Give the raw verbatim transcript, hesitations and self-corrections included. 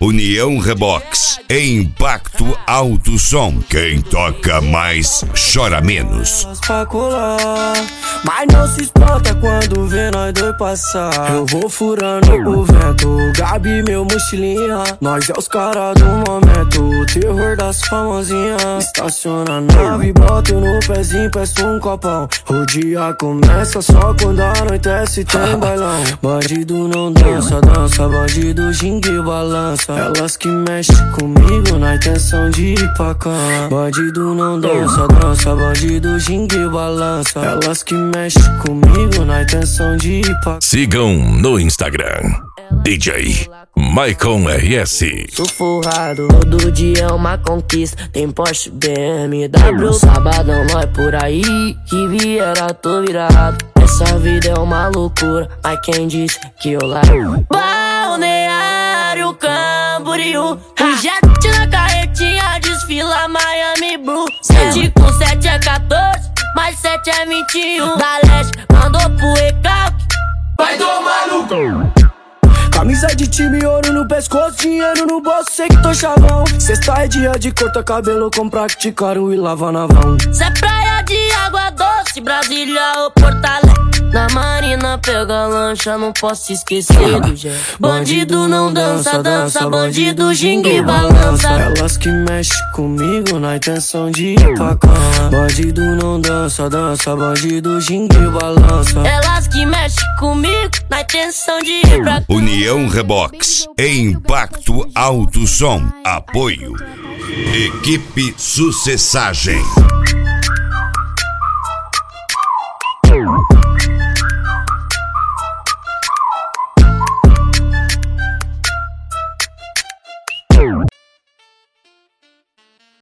União Rebox, Impacto Alto Som. Quem toca mais, chora menos. Pra colar, mas não se espanta quando vê nós dois passar. Eu vou furando o vento, Gabi, meu mochilinha. Nós é os caras do momento, o terror das famosinhas. Estaciona a nave, boto no pezinho, peço um copão. O dia começa só quando anoitece, tem bailão. Bandido não dança, dança, bandido gingue e balança. Elas que mexem comigo na intenção de ir pra cama. Bandido não dança, dança, bandido gingue e balança. Elas que mexem comigo na intenção de ir pra cama. Sigam no Instagram D J Maicon R S. Sou forrado, todo dia é uma conquista. Tem Porsche, B M W, sabadão nós por aí. Que viera, tô virado. Essa vida é uma loucura, mas quem disse que eu largo? Balneário Camboriú, o jet na carretinha desfila Miami Blue. Sete com sete é quatorze, mais sete é vinte e um. Da leste mandou pro recalque, vai tomar no cu. Camisa de time, ouro no pescoço, dinheiro no bolso, sei que tô chavão. Sexta é dia de cortar cabelo com praticaram e lava na vão. Cê é praia de água doce, Brasília ou Porto Alegre. Na marina pega lancha, não posso esquecer do jet. Bandido não dança, dança, bandido gingue e balança. Elas que mexem comigo na intenção de ir pra cama. Bandido não dança, dança, bandido gingue e balança. Elas que mexem comigo na intenção de ir pra cama. União Rebox, Impacto Alto Som. Apoio Equipe Sucessagem.